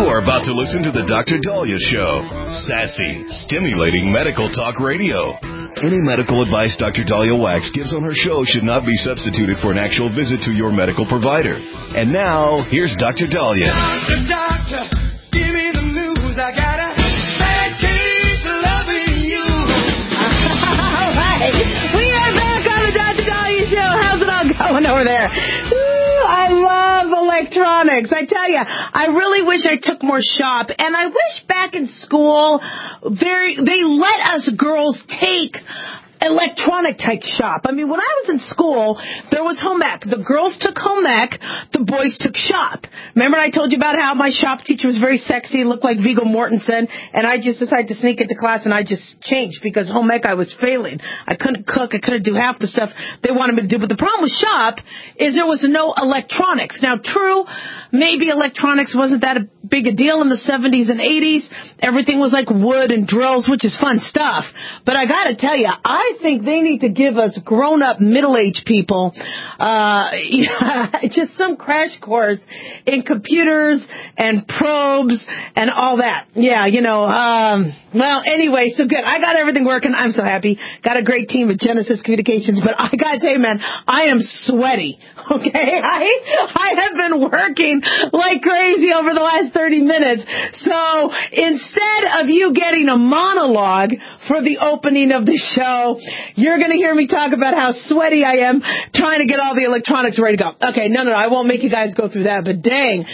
You're about to listen to the Dr. Dahlia Show. Sassy, stimulating medical talk radio. Any medical advice Dr. Dahlia Wax gives on her show should not be substituted for an actual visit to your medical provider. And now, here's Dr. Dahlia. Doctor, give me the news. I got a bad case of loving you. All right. We are back on the Dr. Dahlia Show. How's it all going over there? I love electronics. I tell you, I really wish I took more shop. And I wish back in school, they let us girls take electronic type shop. I mean, when I was in school, there was home ec. The girls took home ec, the boys took shop. Remember I told you about how my shop teacher was very sexy, looked like Viggo Mortensen, and I just decided to sneak into class and I just changed because home ec I was failing. I couldn't cook, I couldn't do half the stuff they wanted me to do. But the problem with shop is there was no electronics. Now, true, maybe electronics wasn't that big a deal in the 70s and 80s. Everything was like wood and drills, which is fun stuff. But I gotta tell you, I think they need to give us grown-up, middle-aged people just some crash course in computers and probes and all that. Yeah, well, anyway, so good. I got everything working. I'm so happy. Got a great team at Genesis Communications, but I got to tell you, man, I am sweaty, okay? I have been working like crazy over the last 30 minutes. So instead of you getting a monologue for the opening of the show, you're going to hear me talk about how sweaty I am trying to get all the electronics ready to go. Okay, no, I won't make you guys go through that, but dang.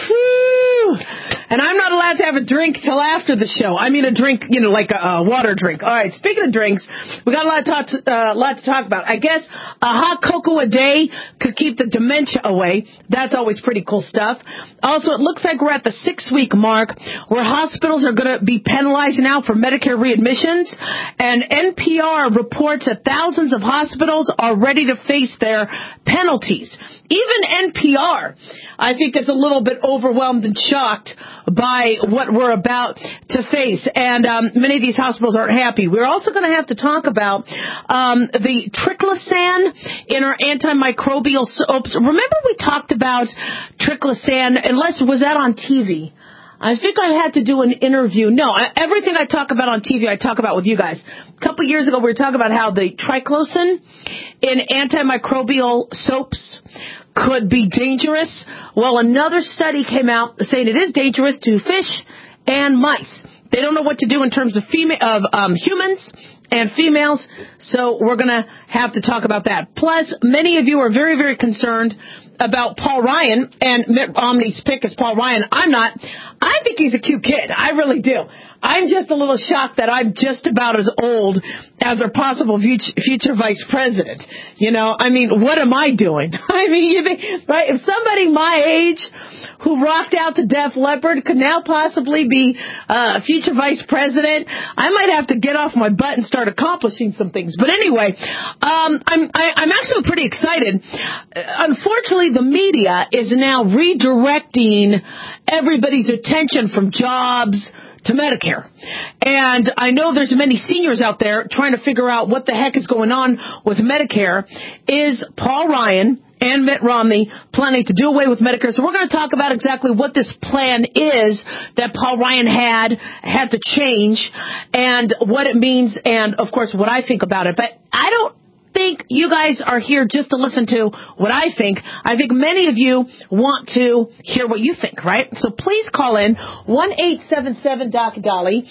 Whew. And I'm not allowed to have a drink till after the show. I mean a drink, like a water drink. All right, speaking of drinks, we got a lot to talk about. I guess a hot cocoa a day could keep the dementia away. That's always pretty cool stuff. Also, it looks like we're at the 6-week mark where hospitals are going to be penalized now for Medicare readmissions. And NPR reports that thousands of hospitals are ready to face their penalties. Even NPR, I think, is a little bit overwhelmed and shocked by what we're about to face. And many of these hospitals aren't happy. We're also going to have to talk about the triclosan in our antimicrobial soaps. Remember we talked about triclosan, was that on TV? I think I had to do an interview. No, everything I talk about on TV, I talk about with you guys. A couple years ago, we were talking about how the triclosan in antimicrobial soaps could be dangerous. Well, another study came out saying it is dangerous to fish and mice. They don't know what to do in terms of humans and females, so we're going to have to talk about that. Plus, many of you are very, very concerned about Paul Ryan, and Mitt Romney's pick is Paul Ryan. I'm not. I think he's a cute kid. I really do. I'm just a little shocked that I'm just about as old as our possible future vice president. What am I doing? You think, right? If somebody my age who rocked out to Def Leppard could now possibly be future vice president, I might have to get off my butt and start accomplishing some things. But anyway, I'm actually pretty excited. Unfortunately, the media is now redirecting everybody's attention from jobs to Medicare. And I know there's many seniors out there trying to figure out what the heck is going on with Medicare. Is Paul Ryan and Mitt Romney planning to do away with Medicare? So we're going to talk about exactly what this plan is that Paul Ryan had to change and what it means and, of course, what I think about it. But I don't think you guys are here just to listen to what I think. I think many of you want to hear what you think, right? So please call in 1-877-DOC-DALI,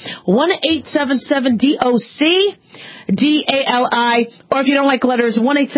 1-877-DOC-DALI, or if you don't like letters,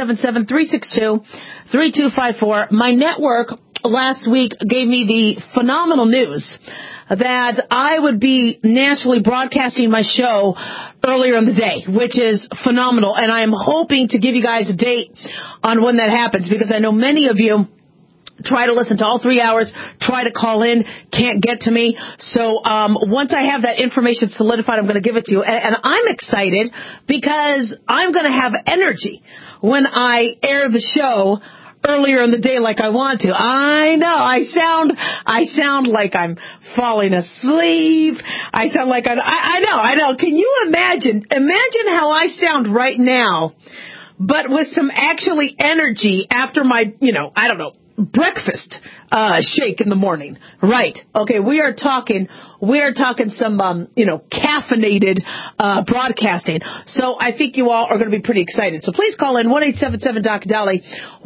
1-877-362-3254. My network last week gave me the phenomenal news that I would be nationally broadcasting my show earlier in the day, which is phenomenal. And I am hoping to give you guys a date on when that happens, because I know many of you try to listen to all 3 hours, try to call in, can't get to me. So once I have that information solidified, I'm going to give it to you. And I'm excited because I'm going to have energy when I air the show earlier in the day like I want to. I know. I sound like I'm falling asleep. I sound like I know. Can you imagine how I sound right now, but with some actually energy after my, breakfast shake in the morning. Right. Okay, we are talking some caffeinated broadcasting. So I think you all are going to be pretty excited. So please call in 1-877-DOC-DALI,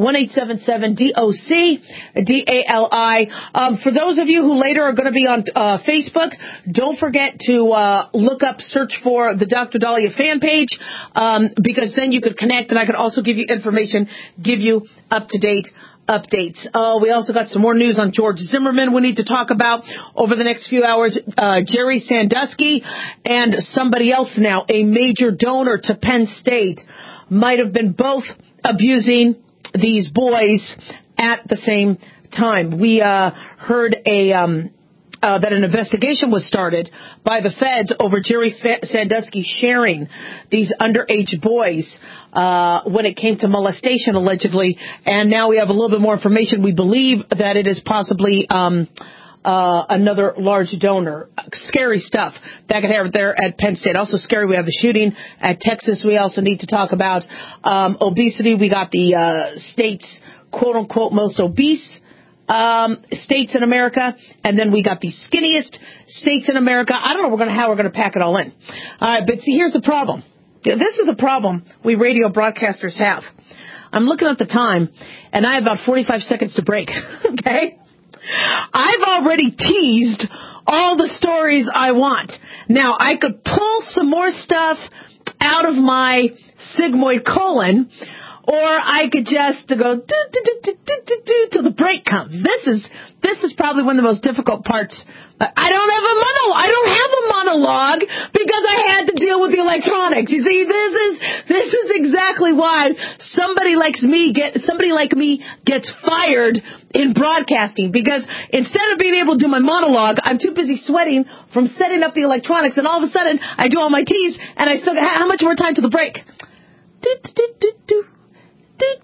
1-877-DOC-DALI. For those of you who later are going to be on Facebook, don't forget to search for the Dr. Dahlia fan page, because then you could connect, and I could also give you information, give you up-to-date updates. We also got some more news on George Zimmerman we need to talk about over the next few hours. Jerry Sandusky and somebody else now, a major donor to Penn State, might have been both abusing these boys at the same time. We heard that an investigation was started by the feds over Jerry Sandusky sharing these underage boys when it came to molestation, allegedly. And now we have a little bit more information. We believe that it is possibly another large donor. Scary stuff that could happen there at Penn State. Also scary, we have the shooting at Texas. We also need to talk about obesity. We got the state's quote-unquote most obese states in America, and then we got the skinniest states in America. I don't know how we're going to pack it all in. But see, here's the problem. This is the problem we radio broadcasters have. I'm looking at the time, and I have about 45 seconds to break. Okay? I've already teased all the stories I want. Now, I could pull some more stuff out of my sigmoid colon, or I could just go till the break comes. This is probably one of the most difficult parts. I don't have a monologue because I had to deal with the electronics. You see, this is exactly why somebody like me gets fired in broadcasting, because instead of being able to do my monologue, I'm too busy sweating from setting up the electronics, and all of a sudden I do all my teas, and I still got how much more time to the break? But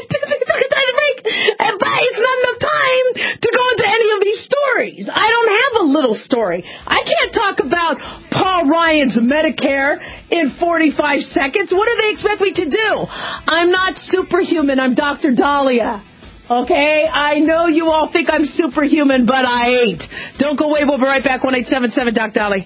it's not enough time to go into any of these stories. I don't have a little story. I can't talk about Paul Ryan's Medicare in 45 seconds. What do they expect me to do? I'm not superhuman. I'm Dr. Dahlia. Okay? I know you all think I'm superhuman, but I ain't. Don't go away. We'll be right back. 1-877-DOC-DALI.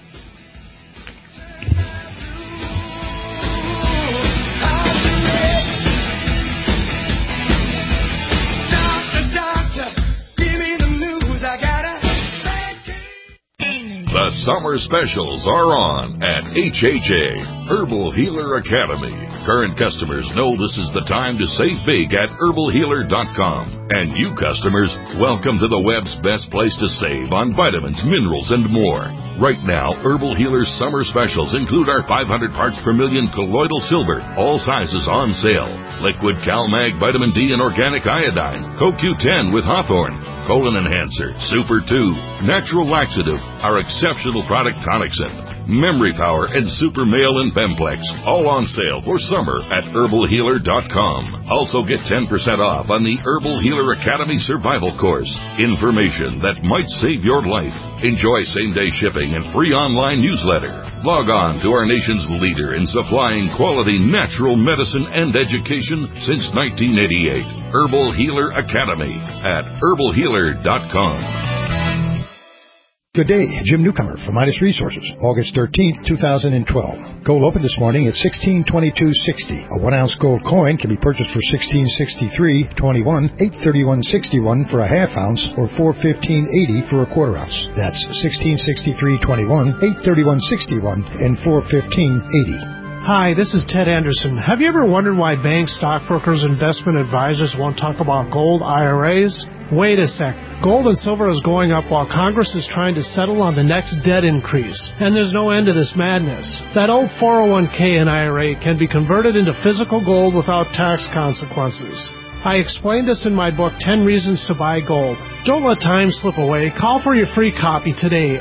The summer specials are on at HHA, Herbal Healer Academy. Current customers know this is the time to save big at herbalhealer.com. And you customers, welcome to the web's best place to save on vitamins, minerals, and more. Right now, Herbal Healer's summer specials include our 500 parts per million colloidal silver, all sizes on sale. Liquid CalMag Vitamin D and Organic Iodine, CoQ10 with Hawthorne, Colon Enhancer, Super 2, Natural Laxative, our exceptional product Tonicsyn, Memory Power, and Super Male and Bemplex, all on sale for summer at herbalhealer.com. Also get 10% off on the Herbal Healer Academy Survival Course. Information that might save your life. Enjoy same-day shipping and free online newsletter. Log on to our nation's leader in supplying quality natural medicine and education since 1988. Herbal Healer Academy at herbalhealer.com. Good day, Jim Newcomer from Midas Resources, August 13th, 2012. Gold opened this morning at $1622.60. A 1-ounce gold coin can be purchased for $1663.21, $831.61 for a half ounce, or $415.80 for a quarter ounce. That's $1663.21, $831.61, and $415.80. Hi, this is Ted Anderson. Have you ever wondered why banks, stockbrokers, investment advisors won't talk about gold IRAs? Wait a sec. Gold and silver is going up while Congress is trying to settle on the next debt increase. And there's no end to this madness. That old 401k and IRA can be converted into physical gold without tax consequences. I explained this in my book, 10 Reasons to Buy Gold. Don't let time slip away. Call for your free copy today,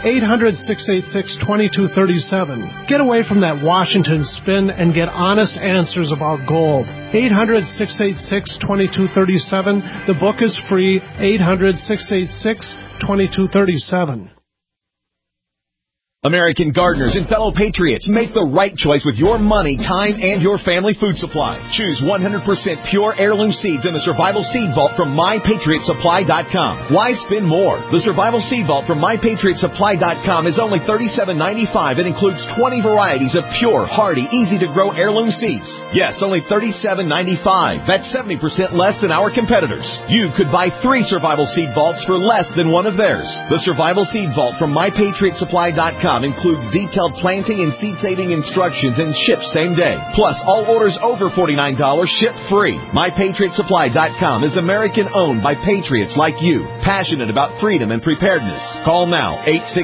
800-686-2237. Get away from that Washington spin and get honest answers about gold. 800-686-2237. The book is free, 800-686-2237. American gardeners and fellow patriots, make the right choice with your money, time, and your family food supply. Choose 100% pure heirloom seeds in the Survival Seed Vault from MyPatriotSupply.com. Why spend more? The Survival Seed Vault from MyPatriotSupply.com is only $37.95 and includes 20 varieties of pure, hardy, easy-to-grow heirloom seeds. Yes, only $37.95. That's 70% less than our competitors. You could buy 3 Survival Seed Vaults for less than one of theirs. The Survival Seed Vault from MyPatriotSupply.com includes detailed planting and seed-saving instructions and ships same day. Plus, all orders over $49 ship free. MyPatriotSupply.com is American-owned by patriots like you, passionate about freedom and preparedness. Call now,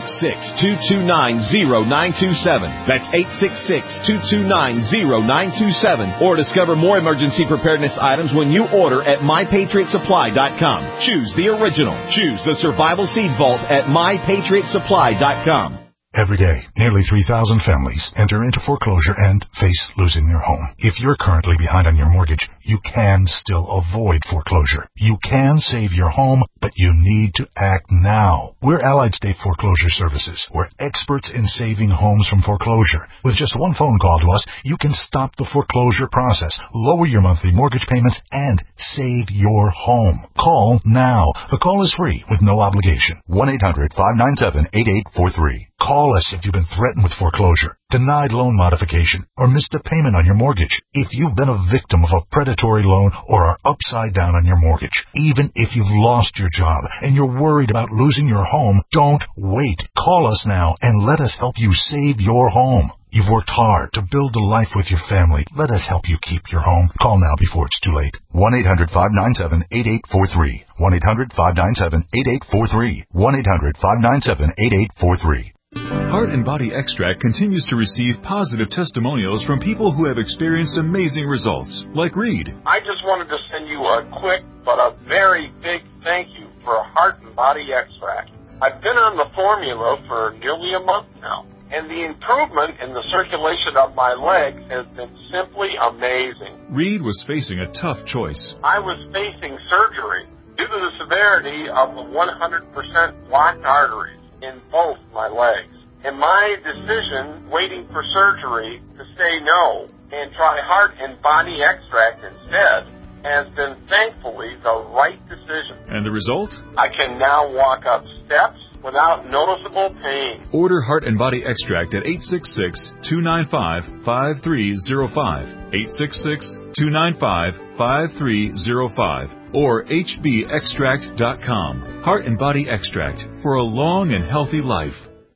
866-229-0927. That's 866-229-0927. Or discover more emergency preparedness items when you order at MyPatriotSupply.com. Choose the original. Choose the Survival Seed Vault at MyPatriotSupply.com. Every day, nearly 3,000 families enter into foreclosure and face losing their home. If you're currently behind on your mortgage, you can still avoid foreclosure. You can save your home, but you need to act now. We're Allied State Foreclosure Services. We're experts in saving homes from foreclosure. With just one phone call to us, you can stop the foreclosure process, lower your monthly mortgage payments, and save your home. Call now. The call is free with no obligation. 1-800-597-8843. Call us if you've been threatened with foreclosure, denied loan modification, or missed a payment on your mortgage. If you've been a victim of a predatory loan or are upside down on your mortgage, even if you've lost your job and you're worried about losing your home, don't wait. Call us now and let us help you save your home. You've worked hard to build a life with your family. Let us help you keep your home. Call now before it's too late. 1-800-597-8843. 1-800-597-8843. 1-800-597-8843. Heart and Body Extract continues to receive positive testimonials from people who have experienced amazing results, like Reed. I just wanted to send you a quick but a very big thank you for Heart and Body Extract. I've been on the formula for nearly a month now, and the improvement in the circulation of my legs has been simply amazing. Reed was facing a tough choice. I was facing surgery due to the severity of the 100% blocked arteries in both my legs. And my decision, waiting for surgery, to say no and try Heart and Body Extract instead, has been thankfully the right decision. And the result? I can now walk up steps without noticeable pain. Order Heart and Body Extract at 866-295-5305, 866-295-5305, or hbextract.com. Heart and Body Extract for a long and healthy life.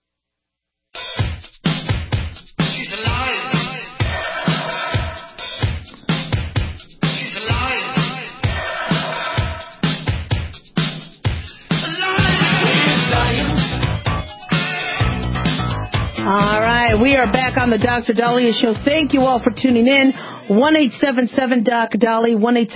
All right, we are back on the Dr. Daliah Show. Thank you all for tuning in. 1-877-DOC-DALI,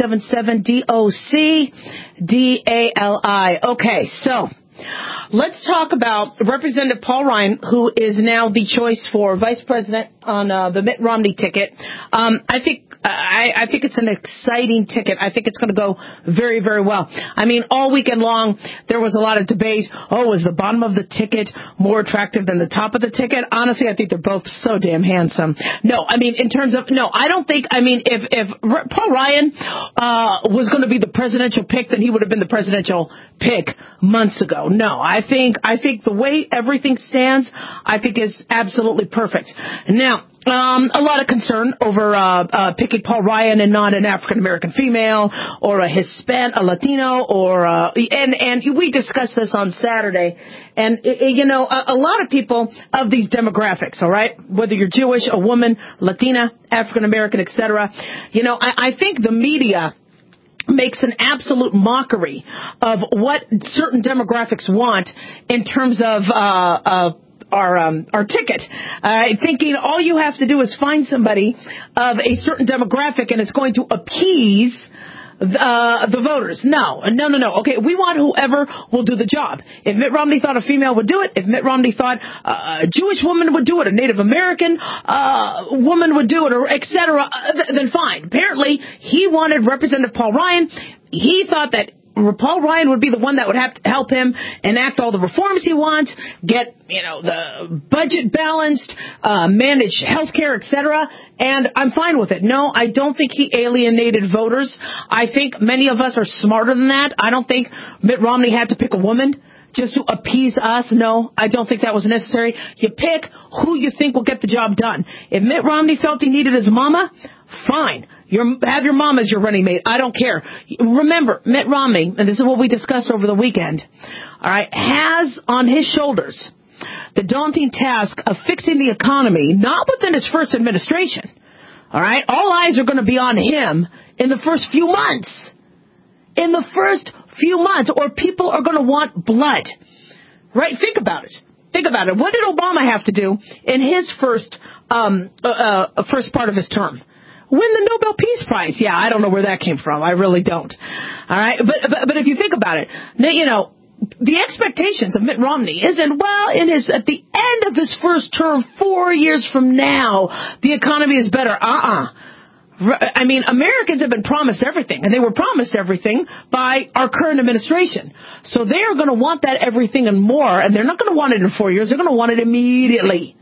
1-877-DOC-DALI. Okay, so let's talk about Representative Paul Ryan, who is now the choice for vice president on the Mitt Romney ticket. I think it's an exciting ticket. I think it's going to go very, very well. I mean, all weekend long, there was a lot of debate. Oh, is the bottom of the ticket more attractive than the top of the ticket? Honestly, I think they're both so damn handsome. No, I mean, in terms of, no, I don't think, I mean, if Paul Ryan was going to be the presidential pick, then he would have been the presidential pick months ago. No, I think the way everything stands, I think is absolutely perfect. Now, a lot of concern over picking Paul Ryan and not an African-American female or a Latino or and we discussed this on Saturday. And, you know, a lot of people of these demographics, all right, whether you're Jewish, a woman, Latina, African-American, etc., you know, I think the media makes an absolute mockery of what certain demographics want in terms of our ticket, thinking all you have to do is find somebody of a certain demographic and it's going to appease the voters. No. Okay, we want whoever will do the job. If Mitt Romney thought a female would do it, if Mitt Romney thought a Jewish woman would do it, a Native American woman would do it, or etc., then fine. Apparently, he wanted Representative Paul Ryan. He thought that Paul Ryan would be the one that would have to help him enact all the reforms he wants, get, the budget balanced, manage healthcare, etc. And I'm fine with it. No, I don't think he alienated voters. I think many of us are smarter than that. I don't think Mitt Romney had to pick a woman just to appease us. No, I don't think that was necessary. You pick who you think will get the job done. If Mitt Romney felt he needed his mama, fine. Have your mom as your running mate. I don't care. Remember, Mitt Romney, and this is what we discussed over the weekend, all right, has on his shoulders the daunting task of fixing the economy, not within his first administration. All right? All eyes are going to be on him in the first few months. In the first few months, or people are going to want blood. Right? Think about it. Think about it. What did Obama have to do in his first part of his term? Win the Nobel Peace Prize. Yeah, I don't know where that came from. I really don't. All right? But if you think about it, the expectations of Mitt Romney isn't, at the end of his first term, 4 years from now, the economy is better. I mean, Americans have been promised everything, and they were promised everything by our current administration. So they are going to want that everything and more, and they're not going to want it in 4 years. They're going to want it immediately.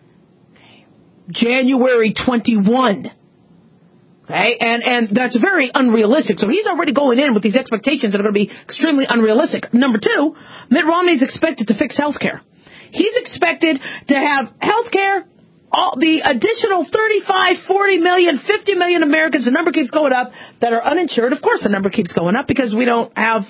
January 21. Okay, and that's very unrealistic. So he's already going in with these expectations that are going to be extremely unrealistic. Number two, Mitt Romney is expected to fix health care. He's expected to have health care, all the additional 35, 40 million, 50 million Americans, the number keeps going up, that are uninsured. Of course the number keeps going up because we don't have,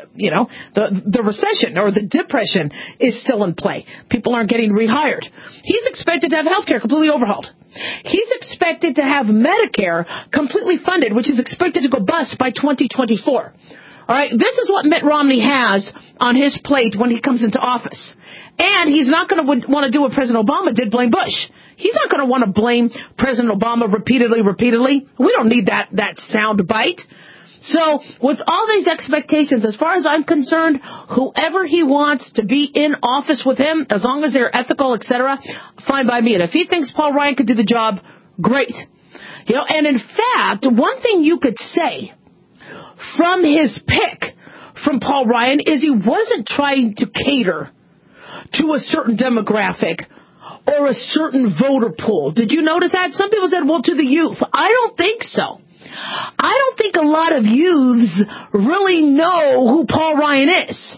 the recession or the depression is still in play. People aren't getting rehired. He's expected to have health care completely overhauled. He's expected to have Medicare completely funded, which is expected to go bust by 2024. All right, this is what Mitt Romney has on his plate when he comes into office. And he's not going to want to do what President Obama did, blame Bush. He's not going to want to blame President Obama repeatedly. We don't need that sound bite. So with all these expectations, as far as I'm concerned, whoever he wants to be in office with him, as long as they're ethical, etc., fine by me. And if he thinks Paul Ryan could do the job, great. And in fact, one thing you could say from his pick from Paul Ryan is he wasn't trying to cater to a certain demographic or a certain voter pool. Did you notice that? Some people said, to the youth. I don't think so. I don't think a lot of youths really know who Paul Ryan is.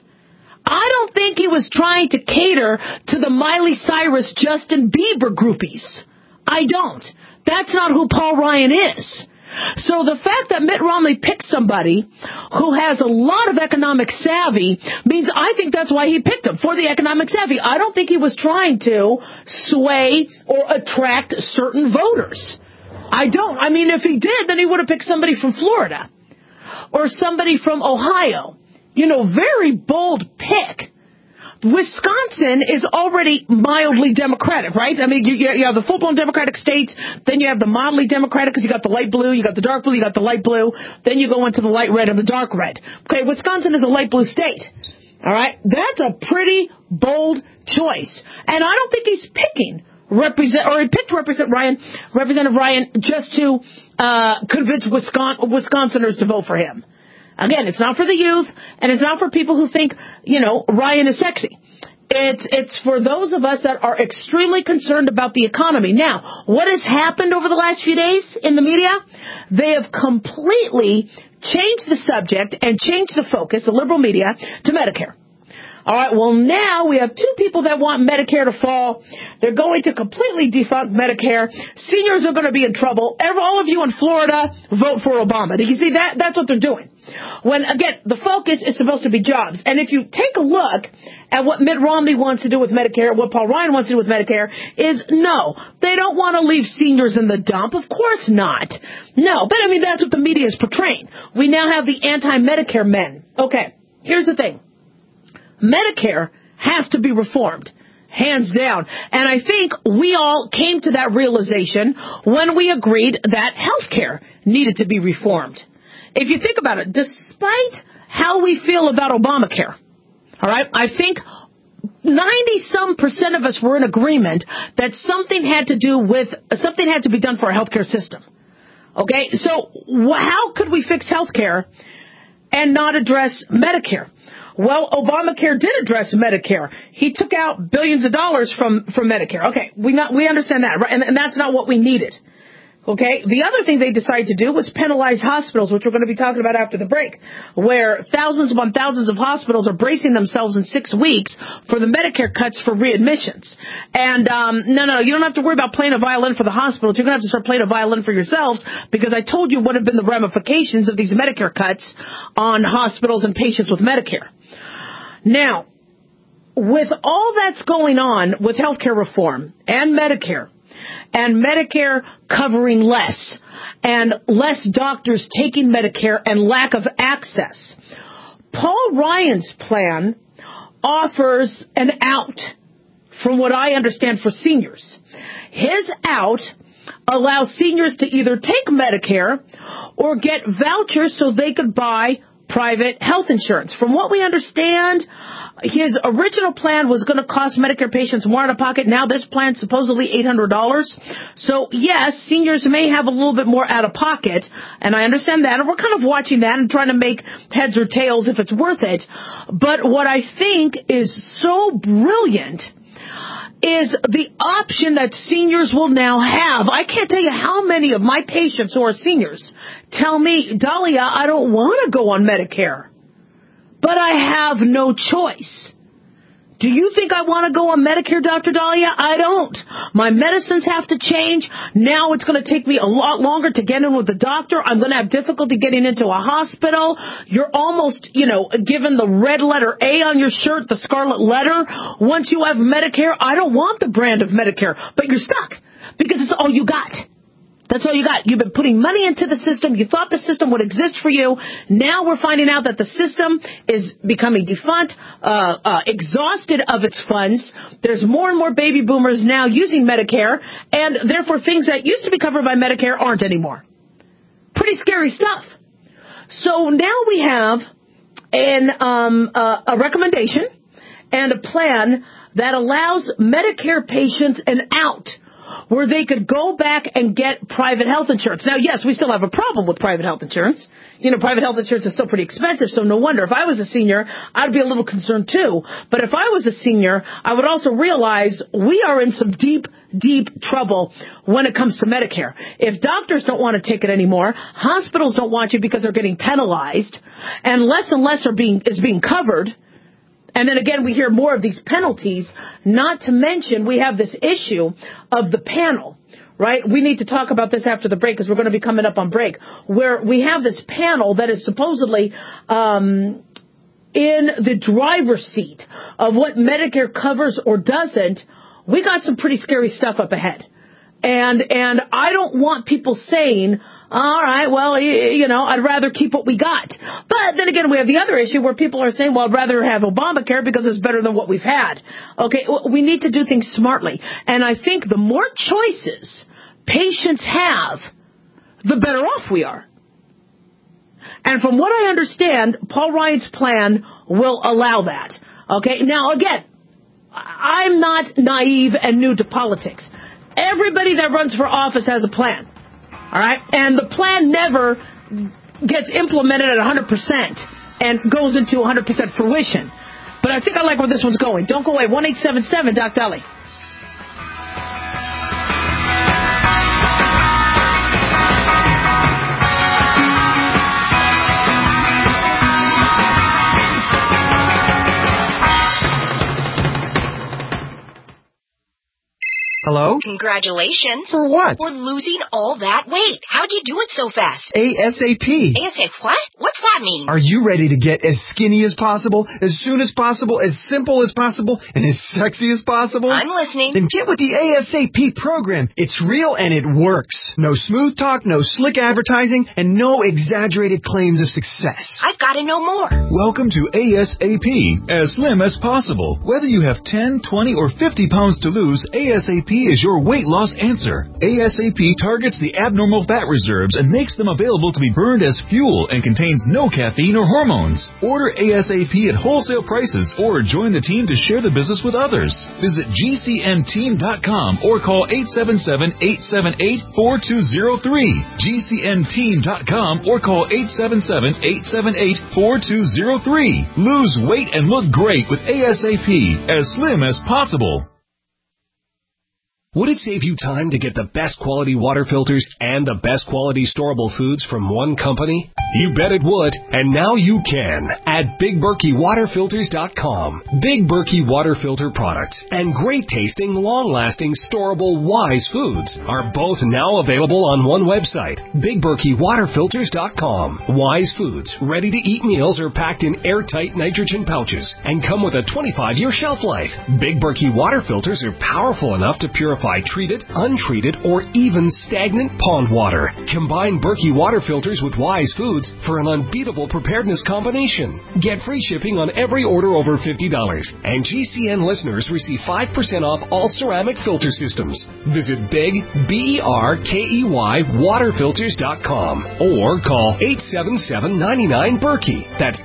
I don't think he was trying to cater to the Miley Cyrus, Justin Bieber groupies. I don't. That's not who Paul Ryan is. So the fact that Mitt Romney picked somebody who has a lot of economic savvy means I think that's why he picked him, for the economic savvy. I don't think he was trying to sway or attract certain voters. I don't. I mean, if he did, then he would have picked somebody from Florida or somebody from Ohio. Very bold pick. Wisconsin is already mildly Democratic, right? I mean, you have the full-blown Democratic states, then you have the mildly Democratic because you got the light blue, you got the dark blue, you got the light blue, then you go into the light red and the dark red. Okay, Wisconsin is a light blue state. All right? That's a pretty bold choice. And I don't think he's picking he picked Representative Ryan just to convince Wisconsiners to vote for him. Again, it's not for the youth, and it's not for people who think, Ryan is sexy. It's for those of us that are extremely concerned about the economy. Now, what has happened over the last few days in the media? They have completely changed the subject and changed the focus, the liberal media, to Medicare. All right, well, now we have two people that want Medicare to fall. They're going to completely defunct Medicare. Seniors are going to be in trouble. All of you in Florida, vote for Obama. Did you see that? That's what they're doing. When, again, the focus is supposed to be jobs. And if you take a look at what Mitt Romney wants to do with Medicare, what Paul Ryan wants to do with Medicare, is no. They don't want to leave seniors in the dump. Of course not. No, but I mean, that's what the media is portraying. We now have the anti-Medicare men. Okay, here's the thing. Medicare has to be reformed, hands down. And I think we all came to that realization when we agreed that health care needed to be reformed. If you think about it, despite how we feel about Obamacare, all right, I think 90-some% of us were in agreement that something had to be done for our health care system. Okay, so how could we fix health care and not address Medicare. Well, Obamacare did address Medicare. He took out billions of dollars from Medicare. Okay, we understand that, right? And that's not what we needed. Okay, the other thing they decided to do was penalize hospitals, which we're going to be talking about after the break, where thousands upon thousands of hospitals are bracing themselves in 6 weeks for the Medicare cuts for readmissions. And no, you don't have to worry about playing a violin for the hospitals. You're going to have to start playing a violin for yourselves, because I told you what have been the ramifications of these Medicare cuts on hospitals and patients with Medicare. Now, with all that's going on with healthcare reform and Medicare covering less and less doctors taking Medicare and lack of access, Paul Ryan's plan offers an out, from what I understand, for seniors. His out allows seniors to either take Medicare or get vouchers so they could buy private health insurance. From what we understand, his original plan was going to cost Medicare patients more out of pocket. Now this plan's supposedly $800. So yes, seniors may have a little bit more out of pocket, and I understand that, and we're kind of watching that and trying to make heads or tails if it's worth it. But what I think is so brilliant is the option that seniors will now have. I can't tell you how many of my patients who are seniors tell me, Dahlia, I don't want to go on Medicare, but I have no choice. Do you think I want to go on Medicare, Dr. Dahlia? I don't. My medicines have to change. Now it's going to take me a lot longer to get in with the doctor. I'm going to have difficulty getting into a hospital. You're almost, given the red letter A on your shirt, the scarlet letter. Once you have Medicare, I don't want the brand of Medicare, but you're stuck because it's all you got. That's all you got. You've been putting money into the system. You thought the system would exist for you. Now we're finding out that the system is becoming defunct, exhausted of its funds. There's more and more baby boomers now using Medicare, and therefore things that used to be covered by Medicare aren't anymore. Pretty scary stuff. So now we have a recommendation and a plan that allows Medicare patients an out, where they could go back and get private health insurance. Now, yes, we still have a problem with private health insurance. Private health insurance is still pretty expensive, so no wonder. If I was a senior, I'd be a little concerned too. But if I was a senior, I would also realize we are in some deep, deep trouble when it comes to Medicare. If doctors don't want to take it anymore, hospitals don't want you because they're getting penalized, and less is being covered. And then again, we hear more of these penalties, not to mention we have this issue of the panel, right? We need to talk about this after the break because we're going to be coming up on break, where we have this panel that is supposedly in the driver's seat of what Medicare covers or doesn't. We got some pretty scary stuff up ahead. And I don't want people saying, all right, well, I'd rather keep what we got. But then again, we have the other issue where people are saying, well, I'd rather have Obamacare because it's better than what we've had. Okay, we need to do things smartly. And I think the more choices patients have, the better off we are. And from what I understand, Paul Ryan's plan will allow that. Okay, now again, I'm not naive and new to politics. Everybody that runs for office has a plan, all right? And the plan never gets implemented at 100% and goes into 100% fruition. But I think I like where this one's going. Don't go away. 1-877 Doc Dolly. Hello? Congratulations. For what? For losing all that weight. How'd you do it so fast? ASAP. ASAP what? What's that mean? Are you ready to get as skinny as possible, as soon as possible, as simple as possible, and as sexy as possible? I'm listening. Then get with the ASAP program. It's real and it works. No smooth talk, no slick advertising, and no exaggerated claims of success. I've got to know more. Welcome to ASAP, as slim as possible. Whether you have 10, 20, or 50 pounds to lose, ASAP ASAP is your weight loss answer. ASAP targets the abnormal fat reserves and makes them available to be burned as fuel and contains no caffeine or hormones. Order ASAP at wholesale prices or join the team to share the business with others. Visit GCNteam.com or call 877-878-4203. GCNteam.com or call 877-878-4203. Lose weight and look great with ASAP, as slim as possible. Would it save you time to get the best quality water filters and the best quality storable foods from one company? You bet it would, and now you can at BigBerkeyWaterFilters.com. Big Berkey water filter products and great tasting, long-lasting, storable Wise foods are both now available on one website, BigBerkeyWaterFilters.com. Wise foods, ready-to-eat meals are packed in airtight nitrogen pouches and come with a 25-year shelf life. Big Berkey water filters are powerful enough to purify treated, untreated, or even stagnant pond water. Combine Berkey water filters with Wise foods for an unbeatable preparedness combination. Get free shipping on every order over $50, and GCN listeners receive 5% off all ceramic filter systems. Visit Big, BERKEY, waterfilters.com or call 877-99-BERKEY. That's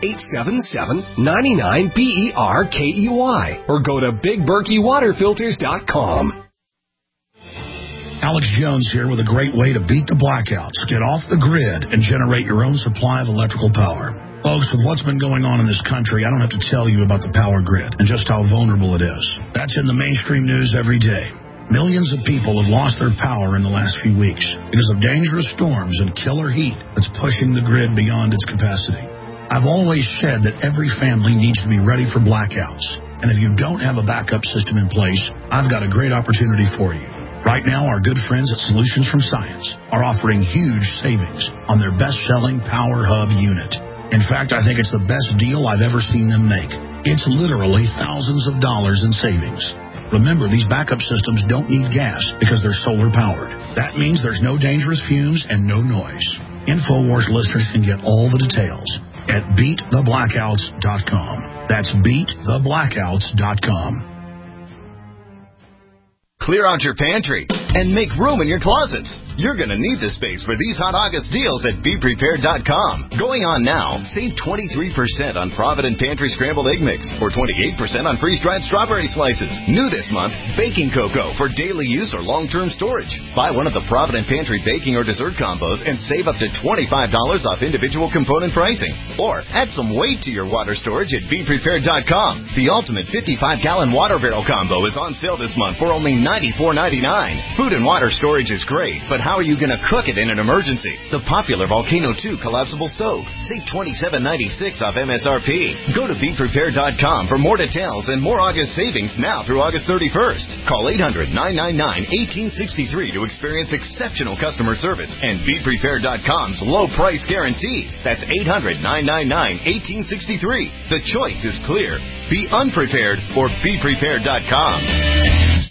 877-99-BERKEY, or go to BigBerkeyWaterFilters.com. Alex Jones here with a great way to beat the blackouts, get off the grid, and generate your own supply of electrical power. Folks, with what's been going on in this country, I don't have to tell you about the power grid and just how vulnerable it is. That's in the mainstream news every day. Millions of people have lost their power in the last few weeks because of dangerous storms and killer heat that's pushing the grid beyond its capacity. I've always said that every family needs to be ready for blackouts. And if you don't have a backup system in place, I've got a great opportunity for you. Right now, our good friends at Solutions from Science are offering huge savings on their best-selling Power Hub unit. In fact, I think it's the best deal I've ever seen them make. It's literally thousands of dollars in savings. Remember, these backup systems don't need gas because they're solar-powered. That means there's no dangerous fumes and no noise. InfoWars listeners can get all the details at BeatTheBlackouts.com. That's BeatTheBlackouts.com. Clear out your pantry and make room in your closets. You're going to need the space for these hot August deals at BePrepared.com. Going on now, save 23% on Provident Pantry Scrambled Egg Mix or 28% on freeze-dried strawberry slices. New this month, baking cocoa for daily use or long-term storage. Buy one of the Provident Pantry baking or dessert combos and save up to $25 off individual component pricing. Or add some weight to your water storage at BePrepared.com. The ultimate 55-gallon water barrel combo is on sale this month for only $94.99. Food and water storage is great, but how are you going to cook it in an emergency? The popular Volcano 2 collapsible stove. Save $27.96 off MSRP. Go to BePrepared.com for more details and more August savings now through August 31st. Call 800-999-1863 to experience exceptional customer service and BePrepared.com's low price guarantee. That's 800-999-1863. The choice is clear. Be unprepared or BePrepared.com.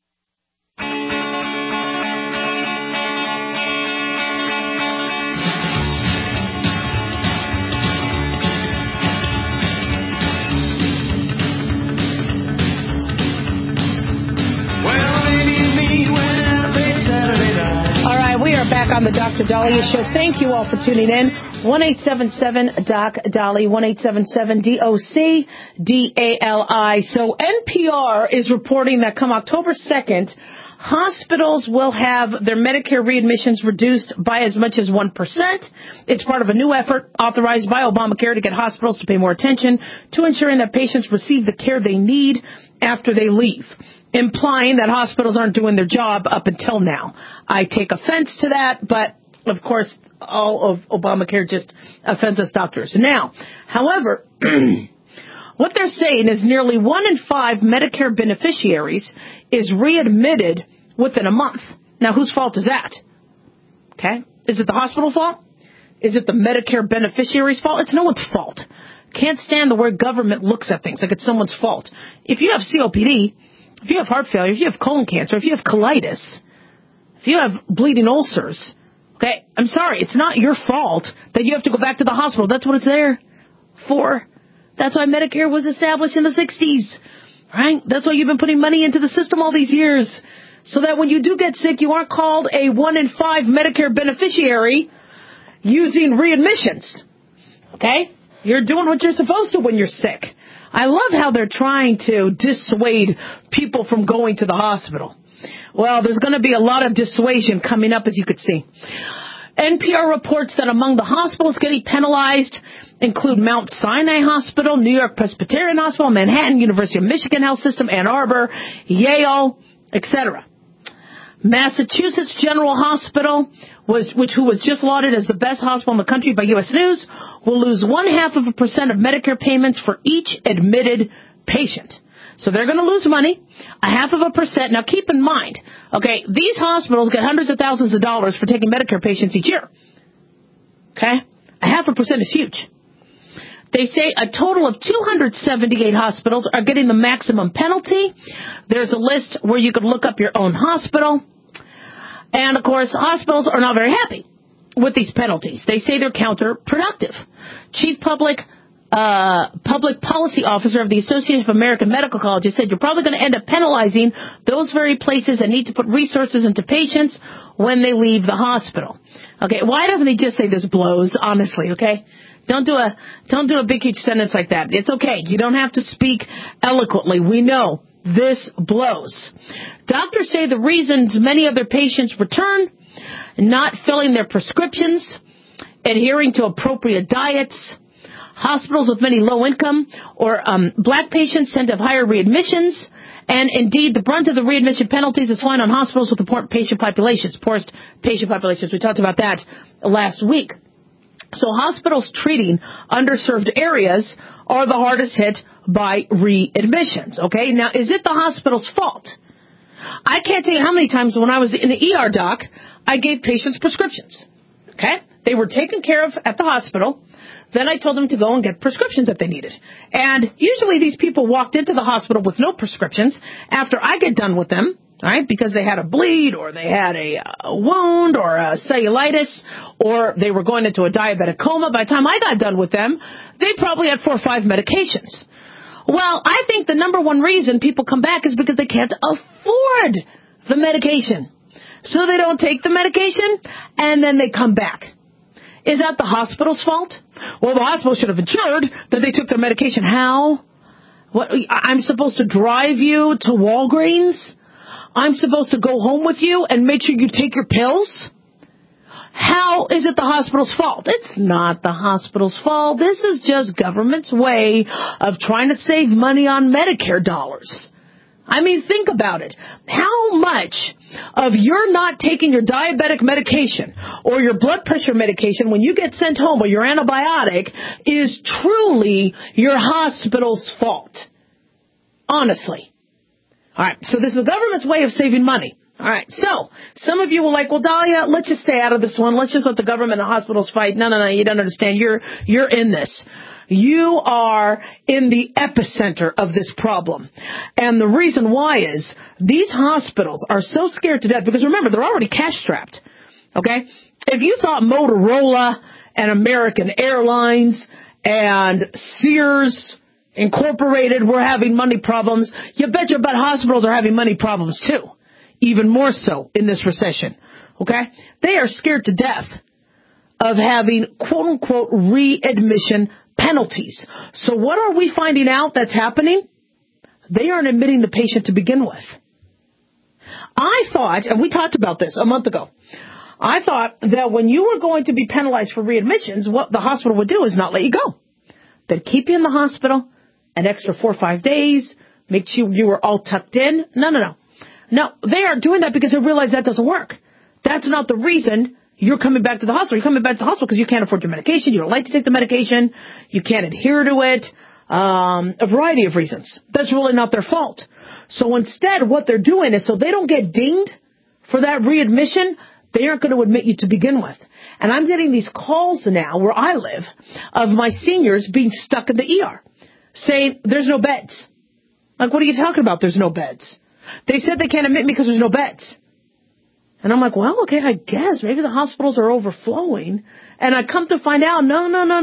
Back on the Dr. Daliah Show. Thank you all for tuning in. 1-877-DOC-DALI, 1-877-DOC-DALI. So NPR is reporting that come October 2nd, hospitals will have their Medicare readmissions reduced by as much as 1%. It's part of a new effort authorized by Obamacare to get hospitals to pay more attention to ensuring that patients receive the care they need after they leave, implying that hospitals aren't doing their job up until now. I take offense to that, but of course, all of Obamacare just offends us doctors. Now, however, what they're saying is nearly 1 in 5 Medicare beneficiaries is readmitted within a month. Now, whose fault is that? Okay. Is it the hospital fault? Is it the Medicare beneficiary's fault? It's no one's fault. Can't stand the way government looks at things like it's someone's fault. If you have COPD, if you have heart failure, if you have colon cancer, if you have colitis, if you have bleeding ulcers, okay, I'm sorry, it's not your fault that you have to go back to the hospital. That's what it's there for. That's why Medicare was established in the 60s, right? That's why you've been putting money into the system all these years, so that when you do get sick, you aren't called a 1 in 5 Medicare beneficiary using readmissions. Okay? You're doing what you're supposed to when you're sick. I love how they're trying to dissuade people from going to the hospital. Well, there's going to be a lot of dissuasion coming up, as you could see. NPR reports that among the hospitals getting penalized include Mount Sinai Hospital, New York Presbyterian Hospital, Manhattan, University of Michigan Health System, Ann Arbor, Yale, etc. Massachusetts General Hospital, who was just lauded as the best hospital in the country by U.S. News, will lose 0.5% of Medicare payments for each admitted patient. So they're going to lose money, 0.5%. Now keep in mind, okay, these hospitals get hundreds of thousands of dollars for taking Medicare patients each year. Okay? 0.5% is huge. They say a total of 278 hospitals are getting the maximum penalty. There's a list where you could look up your own hospital. And, of course, hospitals are not very happy with these penalties. They say they're counterproductive. Chief Public Policy Officer of the Association of American Medical Colleges said you're probably going to end up penalizing those very places that need to put resources into patients when they leave the hospital. Okay, why doesn't he just say this blows, honestly, okay? Don't do a big, huge sentence like that. It's okay. You don't have to speak eloquently. We know this blows. Doctors say the reasons many of their patients return, not filling their prescriptions, adhering to appropriate diets, hospitals with many low income or black patients tend to have higher readmissions, and indeed the brunt of the readmission penalties is falling on hospitals with important patient populations, poorest patient populations. We talked about that last week. So hospitals treating underserved areas are the hardest hit by readmissions, okay? Now, is it the hospital's fault? I can't tell you how many times when I was in the ER doc, I gave patients prescriptions, okay? They were taken care of at the hospital. Then I told them to go and get prescriptions that they needed. And usually these people walked into the hospital with no prescriptions after I get done with them, right? Because they had a bleed or they had a wound or a cellulitis or they were going into a diabetic coma. By the time I got done with them, they probably had 4 or 5 medications. Well, I think the number one reason people come back is because they can't afford the medication. So they don't take the medication and then they come back. Is that the hospital's fault? Well, the hospital should have ensured that they took their medication. How? What? I'm supposed to drive you to Walgreens? I'm supposed to go home with you and make sure you take your pills? How is it the hospital's fault? It's not the hospital's fault. This is just government's way of trying to save money on Medicare dollars. I mean, think about it. How much of your not taking your diabetic medication or your blood pressure medication when you get sent home or your antibiotic is truly your hospital's fault? Honestly. All right, so this is the government's way of saving money. All right, so some of you were like, well, Dahlia, let's just stay out of this one. Let's just let the government and the hospitals fight. No, you don't understand. You're in this. You are in the epicenter of this problem. And the reason why is these hospitals are so scared to death because, remember, they're already cash-strapped, okay? If you thought Motorola and American Airlines and Sears Incorporated were having money problems, you bet your butt hospitals are having money problems too, even more so in this recession, okay? They are scared to death of having quote-unquote readmission penalties. So what are we finding out that's happening? They aren't admitting the patient to begin with. I thought, and we talked about this a month ago, I thought that when you were going to be penalized for readmissions, what the hospital would do is not let you go. They'd keep you in the hospital an extra 4 or 5 days, make sure you were all tucked in. No. No, they are doing that because they realize that doesn't work. That's not the reason you're coming back to the hospital. You're coming back to the hospital because you can't afford your medication. You don't like to take the medication. You can't adhere to it. A variety of reasons. That's really not their fault. So instead, what they're doing is so they don't get dinged for that readmission, they aren't going to admit you to begin with. And I'm getting these calls now where I live of my seniors being stuck in the ER saying there's no beds. Like, what are you talking about? There's no beds. They said they can't admit me because there's no beds. And I'm like, well, okay, I guess maybe the hospitals are overflowing. And I come to find out,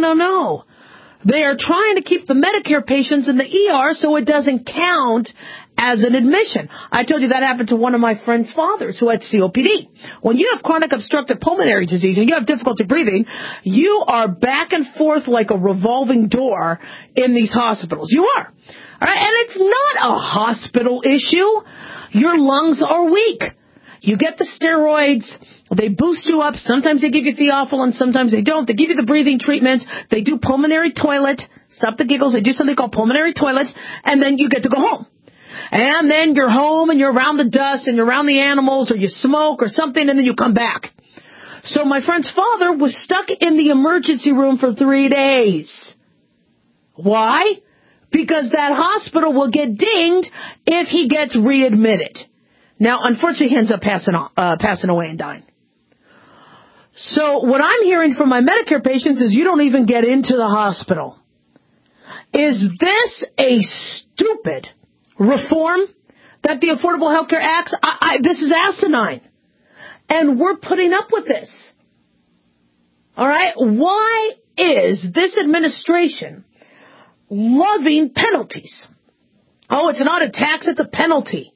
no. They are trying to keep the Medicare patients in the ER so it doesn't count as an admission. I told you that happened to one of my friend's fathers who had COPD. When you have chronic obstructive pulmonary disease and you have difficulty breathing, you are back and forth like a revolving door in these hospitals. You are. All right? And it's not a hospital issue. Your lungs are weak. You get the steroids, they boost you up, sometimes they give you Theophylline, sometimes they don't. They give you the breathing treatments, they do pulmonary toilet, stop the giggles, they do something called pulmonary toilet, and then you get to go home. And then you're home and you're around the dust and you're around the animals or you smoke or something and then you come back. So my friend's father was stuck in the emergency room for 3 days. Why? Because that hospital will get dinged if he gets readmitted. Now, unfortunately, he ends up passing away and dying. So what I'm hearing from my Medicare patients is you don't even get into the hospital. Is this a stupid reform that the Affordable Health Care Act? This is asinine. And we're putting up with this. All right? Why is this administration loving penalties? Oh, it's not a tax, it's a penalty.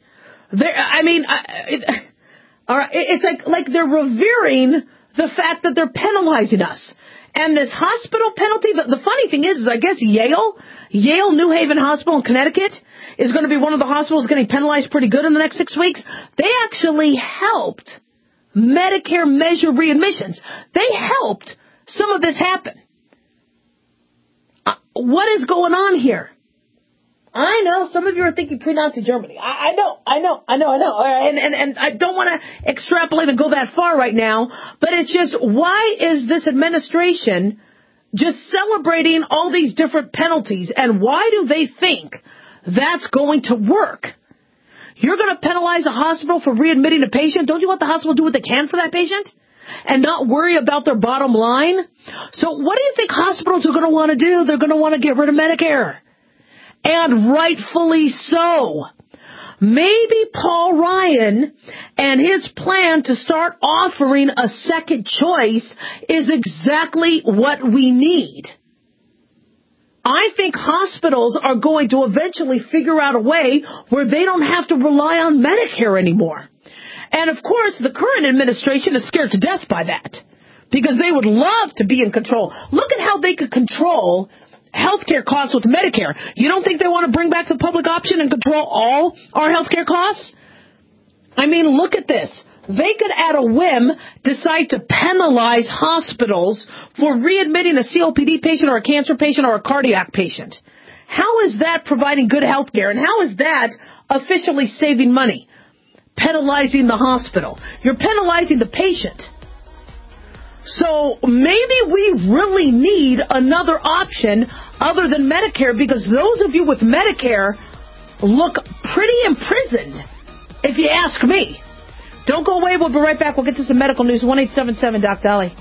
It's like they're revering the fact that they're penalizing us. And this hospital penalty, the funny thing is I guess Yale New Haven Hospital in Connecticut is going to be one of the hospitals getting penalized pretty good in the next 6 weeks. They actually helped Medicare measure readmissions. They helped some of this happen. What is going on here? I know some of you are thinking pre-Nazi Germany. I know. And I don't want to extrapolate and go that far right now, but it's just, why is this administration just celebrating all these different penalties, and why do they think that's going to work? You're going to penalize a hospital for readmitting a patient? Don't you want the hospital to do what they can for that patient and not worry about their bottom line? So what do you think hospitals are going to want to do? They're going to want to get rid of Medicare. And rightfully so. Maybe Paul Ryan and his plan to start offering a second choice is exactly what we need. I think hospitals are going to eventually figure out a way where they don't have to rely on Medicare anymore. And of course, the current administration is scared to death by that because they would love to be in control. Look at how they could control healthcare costs with Medicare. You don't think they want to bring back the public option and control all our healthcare costs? I mean, look at this. They could, at a whim, decide to penalize hospitals for readmitting a COPD patient or a cancer patient or a cardiac patient. How is that providing good health care? And how is that officially saving money? Penalizing the hospital. You're penalizing the patient. So maybe we really need another option other than Medicare, because those of you with Medicare look pretty imprisoned, if you ask me. Don't go away. We'll be right back. We'll get to some medical news. 1-877 Doc Dolly.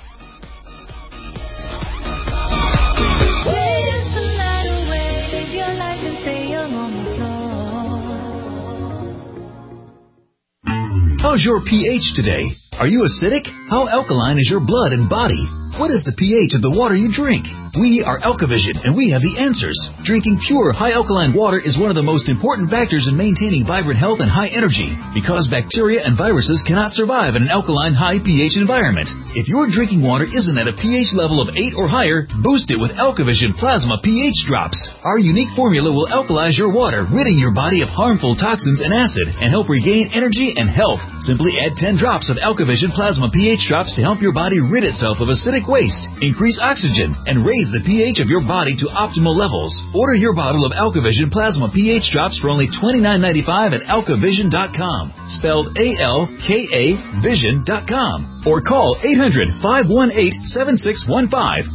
How's your pH today? Are you acidic? How alkaline is your blood and body? What is the pH of the water you drink? We are Alkavision, and we have the answers. Drinking pure, high alkaline water is one of the most important factors in maintaining vibrant health and high energy, because bacteria and viruses cannot survive in an alkaline, high pH environment. If your drinking water isn't at a pH level of 8 or higher, boost it with Alkavision Plasma pH Drops. Our unique formula will alkalize your water, ridding your body of harmful toxins and acid, and help regain energy and health. Simply add 10 drops of Alkavision Plasma pH Drops to help your body rid itself of acidic waste, increase oxygen, and raise the pH of your body to optimal levels. Order your bottle of Alkavision Plasma pH Drops for only $29.95 at alkavision.com, spelled A-L-K-A vision.com, or call 800-518-7615,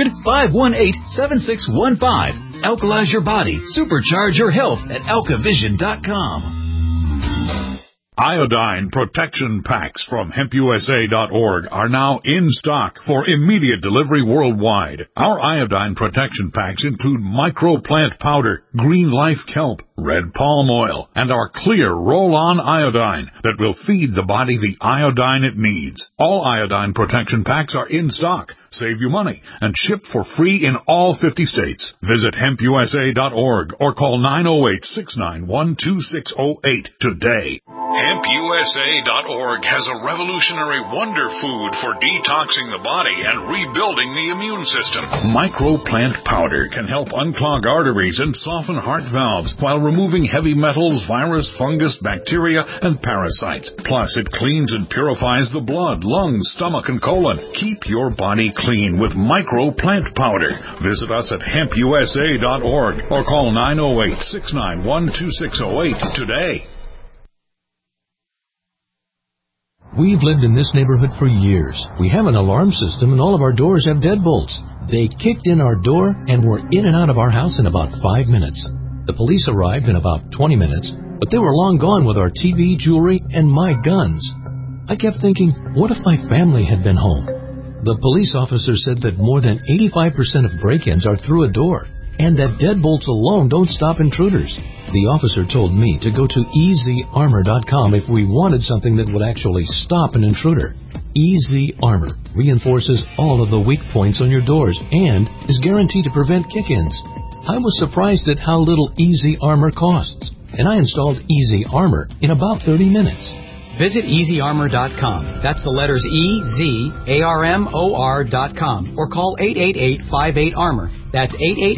800-518-7615. Alkalize your body, supercharge your health at alkavision.com. Iodine protection packs from hempusa.org are now in stock for immediate delivery worldwide. Our iodine protection packs include microplant powder, green life kelp, red palm oil, and our clear roll-on iodine that will feed the body the iodine it needs. All iodine protection packs are in stock, save you money, and ship for free in all 50 states. Visit hempusa.org or call 908-691-2608 today. HempUSA.org has a revolutionary wonder food for detoxing the body and rebuilding the immune system. Microplant powder can help unclog arteries and soften heart valves while removing heavy metals, virus, fungus, bacteria, and parasites. Plus, it cleans and purifies the blood, lungs, stomach, and colon. Keep your body clean with Microplant powder. Visit us at HempUSA.org or call 908-691-2608 today. We've lived in this neighborhood for years. We have an alarm system and all of our doors have deadbolts. They kicked in our door and were in and out of our house in about 5 minutes. The police arrived in about 20 minutes, but they were long gone with our TV, jewelry, and my guns. I kept thinking, what if my family had been home? The police officer said that more than 85% of break-ins are through a door, and that deadbolts alone don't stop intruders. The officer told me to go to EasyArmor.com if we wanted something that would actually stop an intruder. Easy Armor reinforces all of the weak points on your doors and is guaranteed to prevent kick-ins. I was surprised at how little Easy Armor costs, and I installed Easy Armor in about 30 minutes. Visit EasyArmor.com. That's the letters EasyArmor.com. Or call 888-58-ARMOR. That's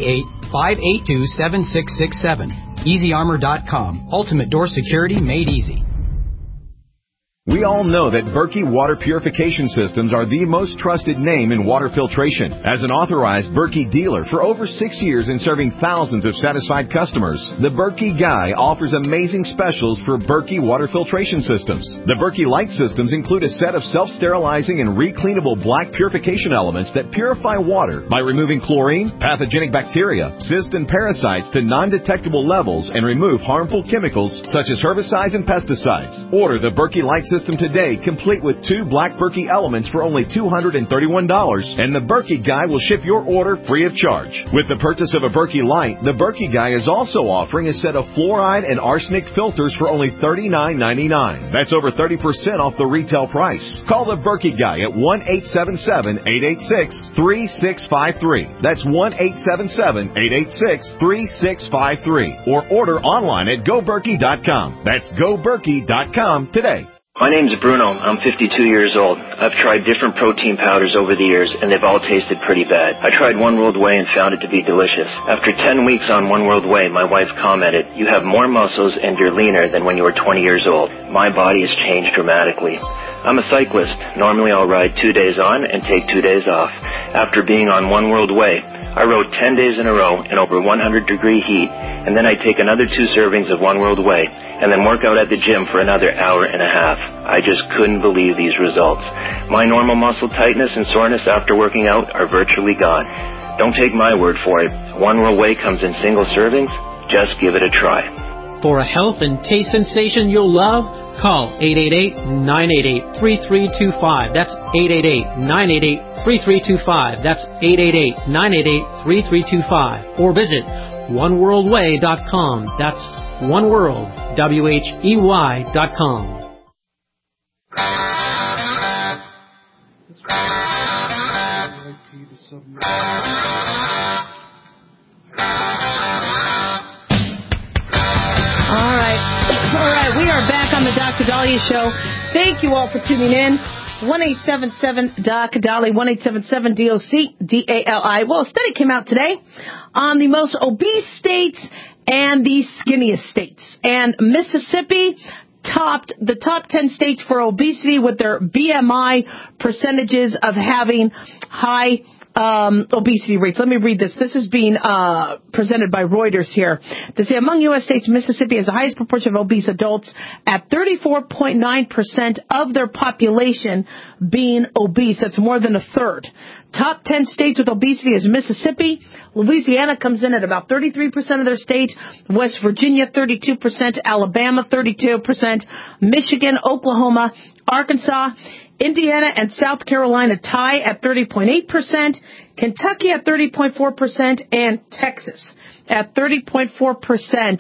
888-582-7667. EasyArmor.com. Ultimate door security made easy. We all know that Berkey Water Purification Systems are the most trusted name in water filtration. As an authorized Berkey dealer for over 6 years and serving thousands of satisfied customers, the Berkey Guy offers amazing specials for Berkey Water Filtration Systems. The Berkey Light Systems include a set of self-sterilizing and recleanable black purification elements that purify water by removing chlorine, pathogenic bacteria, cysts, and parasites to non-detectable levels and remove harmful chemicals such as herbicides and pesticides. Order the Berkey Light System today, complete with 2 black Berkey elements for only $231, and the Berkey Guy will ship your order free of charge. With the purchase of a Berkey Light, the Berkey Guy is also offering a set of fluoride and arsenic filters for only $39.99. That's over 30% off the retail price. Call the Berkey Guy at 1-877-886-3653. That's 1-877-886-3653. Or order online at GoBerkey.com. That's GoBerkey.com today. My name's Bruno. I'm 52 years old. I've tried different protein powders over the years, and they've all tasted pretty bad. I tried One World Whey and found it to be delicious. After 10 weeks on One World Whey, my wife commented, "You have more muscles and you're leaner than when you were 20 years old." My body has changed dramatically. I'm a cyclist. Normally I'll ride 2 days on and take 2 days off. After being on One World Whey, I rode 10 days in a row in over 100-degree heat, and then I take another 2 servings of One World Whey, and then work out at the gym for another hour and a half. I just couldn't believe these results. My normal muscle tightness and soreness after working out are virtually gone. Don't take my word for it. One World Whey comes in single servings. Just give it a try. For a health and taste sensation you'll love, call 888-988-3325. That's 888-988-3325. That's 888-988-3325. Or visit OneWorldWhey.com. That's OneWorldWHEY.com. All right, we are back on the Dr. Dahlia Show. Thank you all for tuning in. 1-877-DOC-DALI, 1-877-DOC-DALI. Well, a study came out today on the most obese states and the skinniest states. And Mississippi topped the top 10 states for obesity with their BMI percentages of having high obesity rates. Let me read this. This is being presented by Reuters here. They say among U.S. states, Mississippi has the highest proportion of obese adults at 34.9% of their population being obese. That's more than a third. Top 10 states with obesity is Mississippi. Louisiana comes in at about 33% of their state. West Virginia, 32%. Alabama, 32%. Michigan, Oklahoma, Arkansas, Indiana, and South Carolina tie at 30.8%. Kentucky at 30.4%. And Texas at 30.4%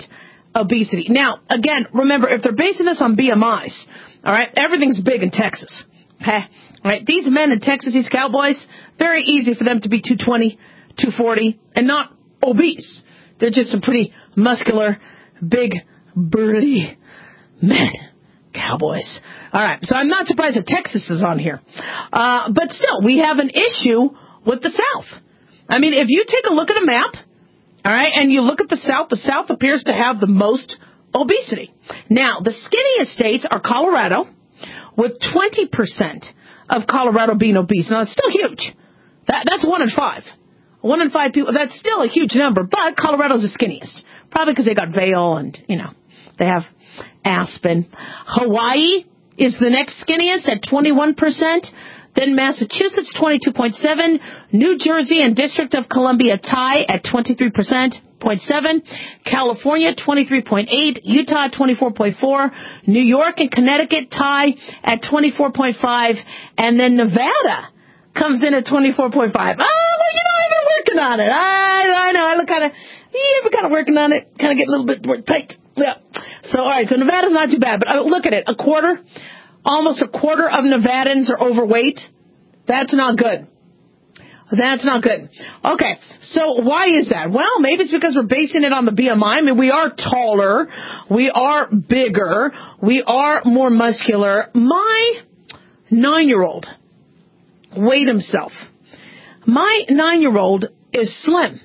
obesity. Now, again, remember, if they're basing this on BMIs, all right, everything's big in Texas. Okay? All right, these men in Texas, these cowboys, very easy for them to be 220, 240, and not obese. They're just some pretty muscular, big, burly men. Cowboys. All right, so I'm not surprised that Texas is on here. But still, we have an issue with the South. I mean, if you take a look at a map, all right, and you look at the South appears to have the most obesity. Now, the skinniest states are Colorado, with 20% of Colorado being obese. Now, it's still huge. That's 1 in 5. 1 in 5 people, that's still a huge number, but Colorado's the skinniest. Probably because they got Vail and, they have Aspen. Hawaii is the next skinniest at 21%. Then Massachusetts, 22.7%. New Jersey and District of Columbia tie at 23.7%. California, 23.8%. Utah, 24.4%. New York and Connecticut tie at 24.5%. And then Nevada comes in at 24.5%. Oh, well, I've been working on it. I know. I've been kind of working on it. Kind of get a little bit more tight. Yeah. So, all right. So Nevada's not too bad. But look at it. Almost a quarter of Nevadans are overweight. That's not good. That's not good. Okay, so why is that? Well, maybe it's because we're basing it on the BMI. I mean, we are taller. We are bigger. We are more muscular. My 9-year-old weighed himself. My 9-year-old is slim.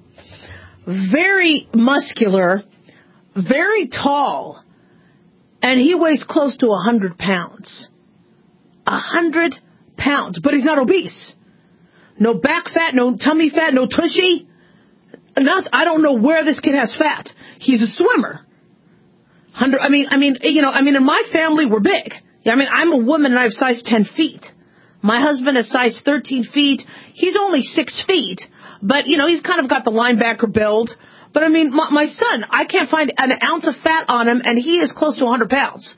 Very muscular. Very tall. And he weighs close to 100 pounds. 100 pounds. But he's not obese. No back fat, no tummy fat, no tushy. I don't know where this kid has fat. He's a swimmer. In my family, we're big. I'm a woman and I have size 10 feet. My husband is size 13 feet. He's only 6 feet. But, he's kind of got the linebacker build. But, my son, I can't find an ounce of fat on him, and he is close to 100 pounds.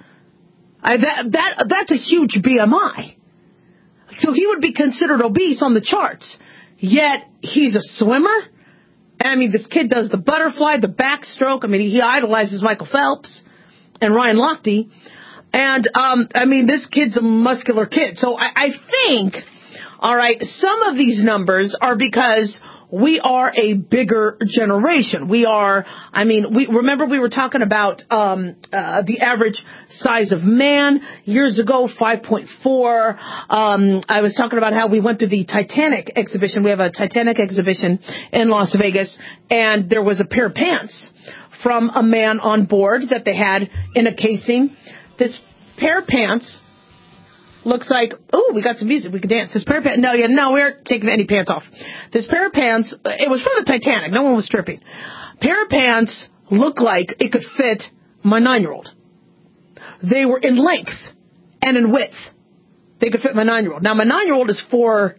That's a huge BMI. So he would be considered obese on the charts. Yet, he's a swimmer. And, this kid does the butterfly, the backstroke. He idolizes Michael Phelps and Ryan Lochte. And, this kid's a muscular kid. So I think, all right, some of these numbers are because we are a bigger generation. We are, remember we were talking about the average size of man years ago, 5.4. I was talking about how we went to the Titanic exhibition. We have a Titanic exhibition in Las Vegas, and there was a pair of pants from a man on board that they had in a casing. This pair of pants looks like, oh, we got some music, we can dance. This pair of pants, no, we're taking any pants off. This pair of pants, it was from the Titanic, no one was stripping. Pair of pants looked like it could fit my 9-year-old. They were in length and in width. They could fit my 9-year-old. Now, my 9-year-old is 4'10",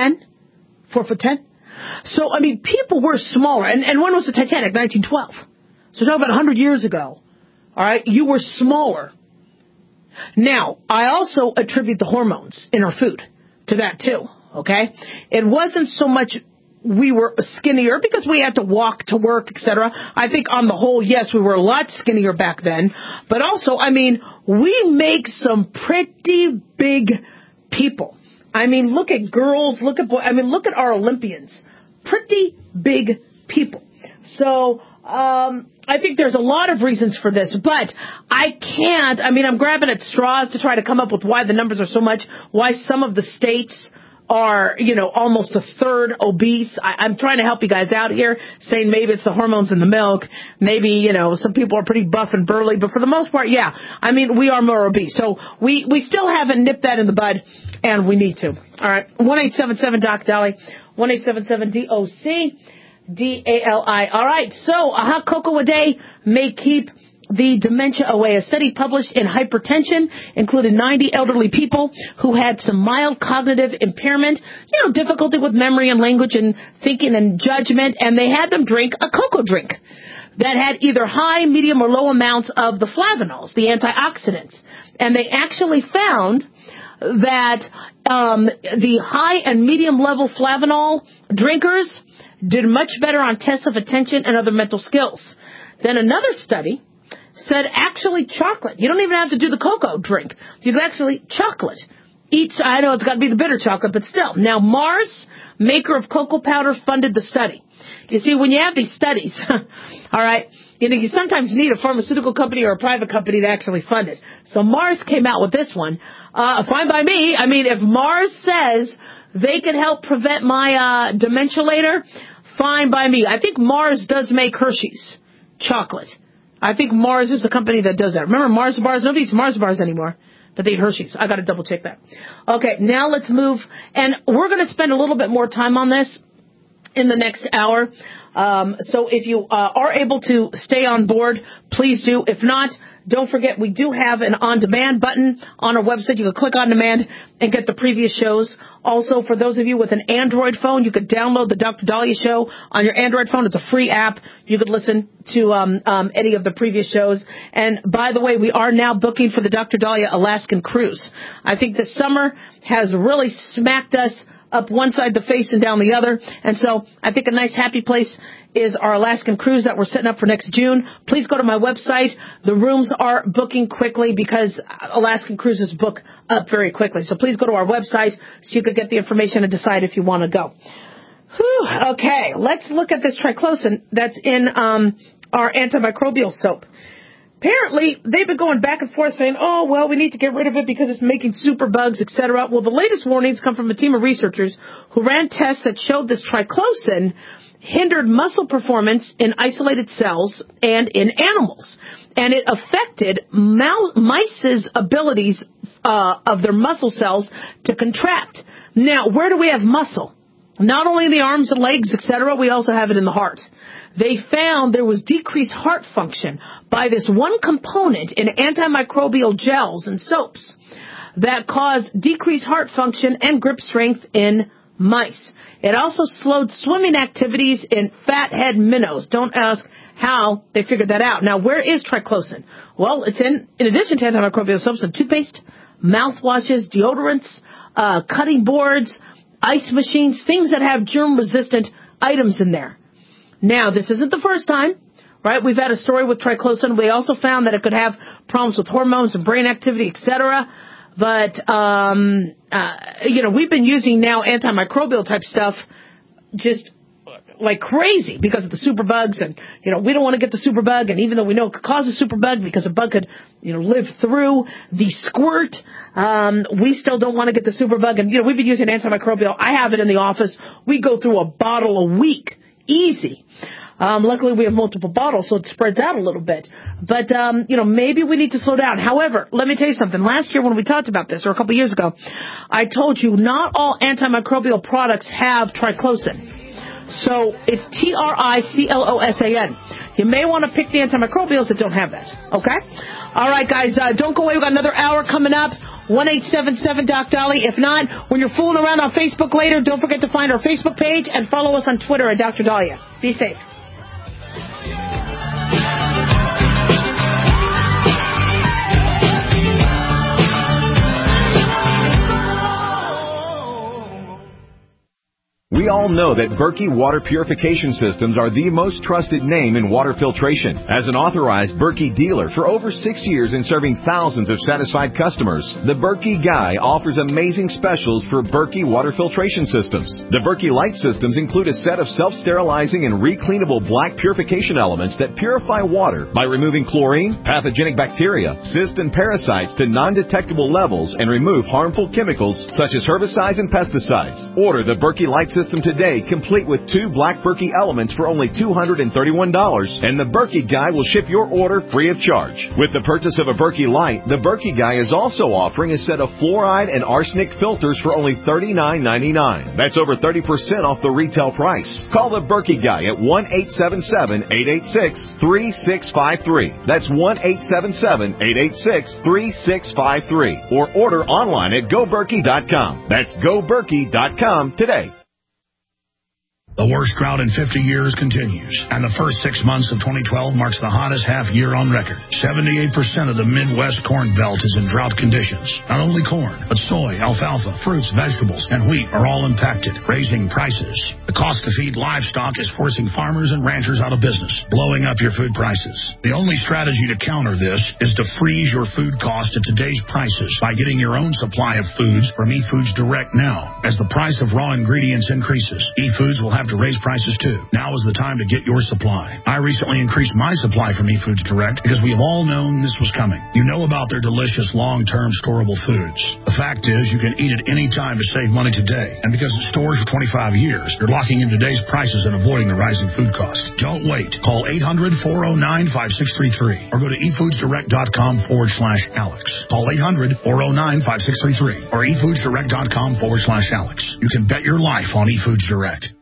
4'10". So, people were smaller. And when was the Titanic? 1912. So, talking about 100 years ago. All right, you were smaller. Now, I also attribute the hormones in our food to that too, okay? It wasn't so much we were skinnier because we had to walk to work, etc. I think on the whole, yes, we were a lot skinnier back then. But also, we make some pretty big people. Look at girls, look at boys, look at our Olympians. Pretty big people. So, I think there's a lot of reasons for this, but I can't, I'm grabbing at straws to try to come up with why the numbers are so much, why some of the states are, almost a third obese. I'm trying to help you guys out here, saying maybe it's the hormones in the milk, maybe, some people are pretty buff and burly, but for the most part, yeah, we are more obese. So we still haven't nipped that in the bud, and we need to. All right, 1-877-DOC-DALI, 1-877-DOC. DALI. All right, so a hot cocoa a day may keep the dementia away. A study published in Hypertension included 90 elderly people who had some mild cognitive impairment, difficulty with memory and language and thinking and judgment, and they had them drink a cocoa drink that had either high, medium, or low amounts of the flavonols, the antioxidants. And they actually found that the high and medium level flavanol drinkers did much better on tests of attention and other mental skills. Then another study said actually chocolate. You don't even have to do the cocoa drink. You can actually chocolate. I know it's got to be the bitter chocolate, but still. Now, Mars, maker of cocoa powder, funded the study. You see, when you have these studies, all right, you sometimes need a pharmaceutical company or a private company to actually fund it. So Mars came out with this one. Fine by me. I mean, if Mars says they can help prevent my dementia later, fine by me. I think Mars does make Hershey's chocolate. I think Mars is the company that does that. Remember Mars bars? Nobody eats Mars bars anymore, but they eat Hershey's. I got to double check that. Okay, now let's move, and we're going to spend a little bit more time on this in the next hour. So if you are able to stay on board, please do. If not, don't forget we do have an on-demand button on our website. You can click on demand and get the previous shows. Also, for those of you with an Android phone, you could download the Dr. Dahlia Show on your Android phone. It's a free app. You could listen to any of the previous shows. And by the way, we are now booking for the Dr. Dahlia Alaskan cruise. I think the summer has really smacked us up one side the face and down the other. And so I think a nice happy place is our Alaskan cruise that we're setting up for next June. Please go to my website. The rooms are booking quickly because Alaskan cruises book up very quickly. So please go to our website so you can get the information and decide if you want to go. Whew, okay, let's look at this triclosan that's in our antimicrobial soap. Apparently, they've been going back and forth saying, oh, well, we need to get rid of it because it's making superbugs, etc. Well, the latest warnings come from a team of researchers who ran tests that showed this triclosan hindered muscle performance in isolated cells and in animals. And it affected mice's abilities of their muscle cells to contract. Now, where do we have muscle? Not only in the arms and legs, etc., we also have it in the heart. They found there was decreased heart function by this one component in antimicrobial gels and soaps that caused decreased heart function and grip strength in mice. It also slowed swimming activities in fathead minnows. Don't ask how they figured that out. Now, where is triclosan? Well, it's in addition to antimicrobial soaps and toothpaste, mouthwashes, deodorants, cutting boards, ice machines, things that have germ-resistant items in there. Now, this isn't the first time, right? We've had a story with triclosan. We also found that it could have problems with hormones and brain activity, etc. But, we've been using now antimicrobial type stuff just like crazy because of the superbugs. And, we don't want to get the superbug. And even though we know it could cause a superbug because a bug could, live through the squirt, we still don't want to get the superbug. And, we've been using antimicrobial. I have it in the office. We go through a bottle a week. Easy. Luckily, we have multiple bottles, so it spreads out a little bit. But, maybe we need to slow down. However, let me tell you something. Last year when we talked about this, or a couple years ago, I told you not all antimicrobial products have triclosan. So it's triclosan. You may want to pick the antimicrobials that don't have that. Okay? All right, guys, don't go away. We've got another hour coming up. 1-877-DOC-DOLLY. If not, when you're fooling around on Facebook later, don't forget to find our Facebook page and follow us on Twitter at Dr. Dahlia. Be safe. We all know that Berkey Water Purification Systems are the most trusted name in water filtration. As an authorized Berkey dealer for over 6 years and serving thousands of satisfied customers, the Berkey Guy offers amazing specials for Berkey Water Filtration Systems. The Berkey Light Systems include a set of self-sterilizing and recleanable black purification elements that purify water by removing chlorine, pathogenic bacteria, cysts, and parasites to non-detectable levels and remove harmful chemicals such as herbicides and pesticides. Order the Berkey Light System today, complete with 2 black Berkey elements for only $231, and the Berkey Guy will ship your order free of charge. With the purchase of a Berkey Light, the Berkey Guy is also offering a set of fluoride and arsenic filters for only $39.99. That's over 30% off the retail price. Call the Berkey Guy at 1-877-886-3653. That's 1-877-886-3653. Or order online at GoBerkey.com. That's GoBerkey.com today. The worst drought in 50 years continues, and the first 6 months of 2012 marks the hottest half year on record. 78% of the Midwest corn belt is in drought conditions. Not only corn, but soy, alfalfa, fruits, vegetables, and wheat are all impacted, raising prices. The cost to feed livestock is forcing farmers and ranchers out of business, blowing up your food prices. The only strategy to counter this is to freeze your food cost at today's prices by getting your own supply of foods from eFoods Direct now. As the price of raw ingredients increases, eFoods will have to raise prices too. Now is the time to get your supply. I recently increased my supply from eFoods Direct because we have all known this was coming. You know about their delicious long-term storable foods. The fact is you can eat it any time to save money today. And because it stores for 25 years, you're locking in today's prices and avoiding the rising food costs. Don't wait. Call 800-409-5633 or go to efoodsdirect.com/Alex. Call 800-409-5633 or efoodsdirect.com/Alex. You can bet your life on eFoods Direct.